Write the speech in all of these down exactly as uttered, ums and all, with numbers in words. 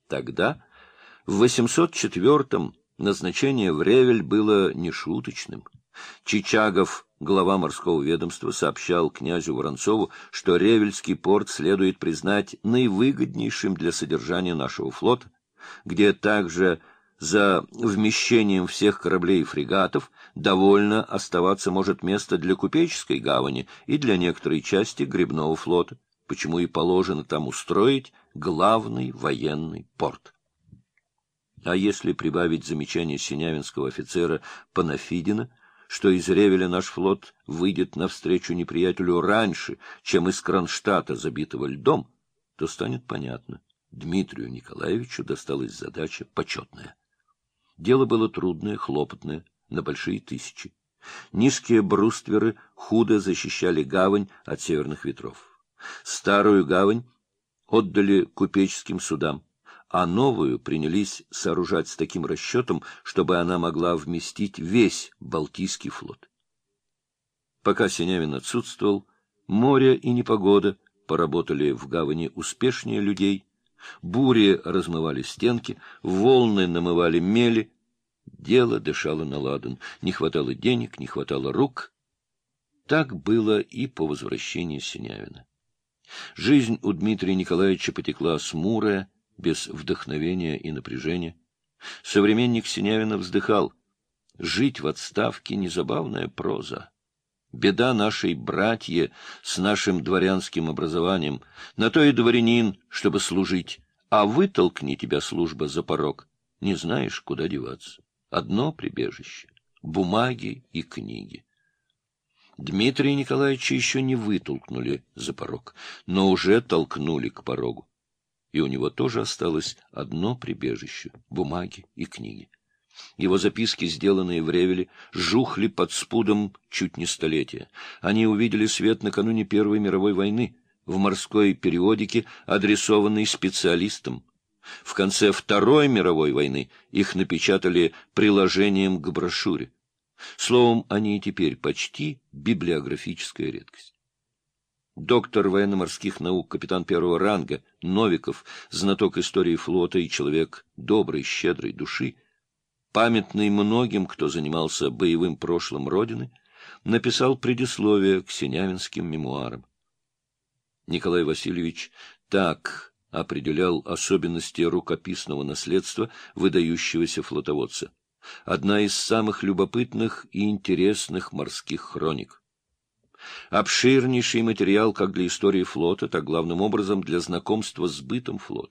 Тогда, в восемьсот четвёртом, назначение в Ревель было нешуточным. Чичагов, глава морского ведомства, сообщал князю Воронцову, что Ревельский порт следует признать наивыгоднейшим для содержания нашего флота, где также за вмещением всех кораблей и фрегатов довольно оставаться может место для купеческой гавани и для некоторой части гребного флота, почему и положено там устроить главный военный порт. А если прибавить замечание синявинского офицера Панафидина, что из Ревеля наш флот выйдет навстречу неприятелю раньше, чем из Кронштадта, забитого льдом, то станет понятно, Дмитрию Николаевичу досталась задача почетная. Дело было трудное, хлопотное, на большие тысячи. Низкие брустверы худо защищали гавань от северных ветров. Старую гавань отдали купеческим судам, а новую принялись сооружать с таким расчетом, чтобы она могла вместить весь Балтийский флот. Пока Синявин отсутствовал, море и непогода поработали в гавани успешнее людей, бури размывали стенки, волны намывали мели, дело дышало на ладан, не хватало денег, не хватало рук. Так было и по возвращении Синявина. Жизнь у Дмитрия Николаевича потекла смурая, без вдохновения и напряжения. Современник Синявина вздыхал: жить в отставке — незабавная проза. Беда нашей братья с нашим дворянским образованием, на то и дворянин, чтобы служить, а вытолкни тебя служба за порог, не знаешь, куда деваться. Одно прибежище — бумаги и книги. Дмитрия Николаевича еще не вытолкнули за порог, но уже толкнули к порогу. И у него тоже осталось одно прибежище — бумаги и книги. Его записки, сделанные в Ревеле, жухли под спудом чуть не столетия. Они увидели свет накануне Первой мировой войны, в морской периодике, адресованной специалистам. В конце Второй мировой войны их напечатали приложением к брошюре. Словом, они и теперь почти библиографическая редкость. Доктор военно-морских наук, капитан первого ранга Новиков, знаток истории флота и человек доброй, щедрой души, памятный многим, кто занимался боевым прошлым Родины, написал предисловие к синявинским мемуарам. Николай Васильевич так определял особенности рукописного наследства выдающегося флотоводца. Одна из самых любопытных и интересных морских хроник. Обширнейший материал как для истории флота, так главным образом для знакомства с бытом флота.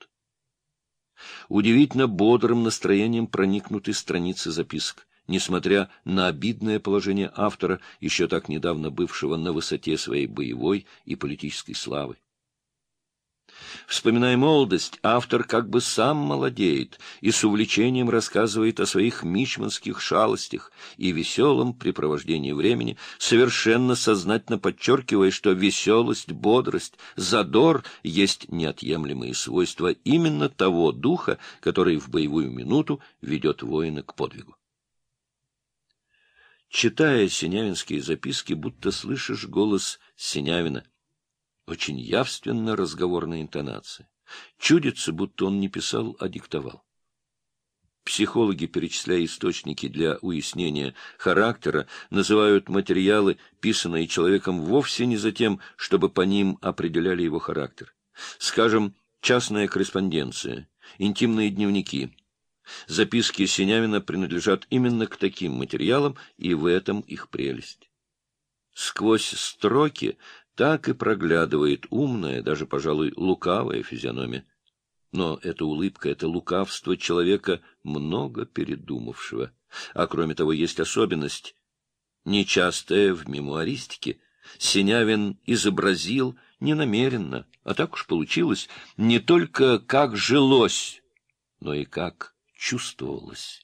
Удивительно бодрым настроением проникнуты страницы записок, несмотря на обидное положение автора, еще так недавно бывшего на высоте своей боевой и политической славы. Вспоминая молодость, автор как бы сам молодеет и с увлечением рассказывает о своих мичманских шалостях и веселом препровождении времени, совершенно сознательно подчеркивая, что веселость, бодрость, задор есть неотъемлемые свойства именно того духа, который в боевую минуту ведет воина к подвигу. Читая синявинские записки, будто слышишь голос Синявина. Очень явственно разговорная интонация. Чудится, будто он не писал, а диктовал. Психологи, перечисляя источники для уяснения характера, называют материалы, писанные человеком, вовсе не за тем, чтобы по ним определяли его характер. Скажем, частная корреспонденция, интимные дневники. Записки Синявина принадлежат именно к таким материалам, и в этом их прелесть. Сквозь строки так и проглядывает умная, даже, пожалуй, лукавая физиономия. Но эта улыбка, это лукавство человека, много передумавшего. А кроме того, есть особенность, нечастая в мемуаристике. Синявин изобразил не намеренно, а так уж получилось, не только как жилось, но и как чувствовалось.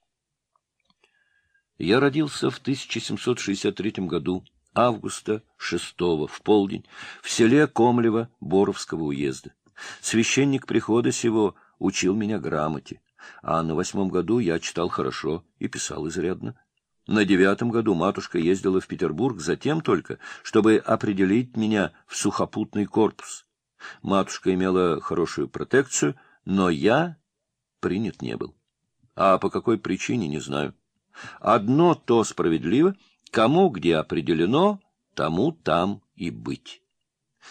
Я родился в тысяча семьсот шестьдесят третьем году, августа шестого, в полдень, в селе Комлево Боровского уезда. Священник прихода сего учил меня грамоте, а на восьмом году я читал хорошо и писал изрядно. На девятом году матушка ездила в Петербург затем только, чтобы определить меня в сухопутный корпус. Матушка имела хорошую протекцию, но я принят не был. А по какой причине, не знаю. Одно то справедливо, кому где определено, тому там и быть.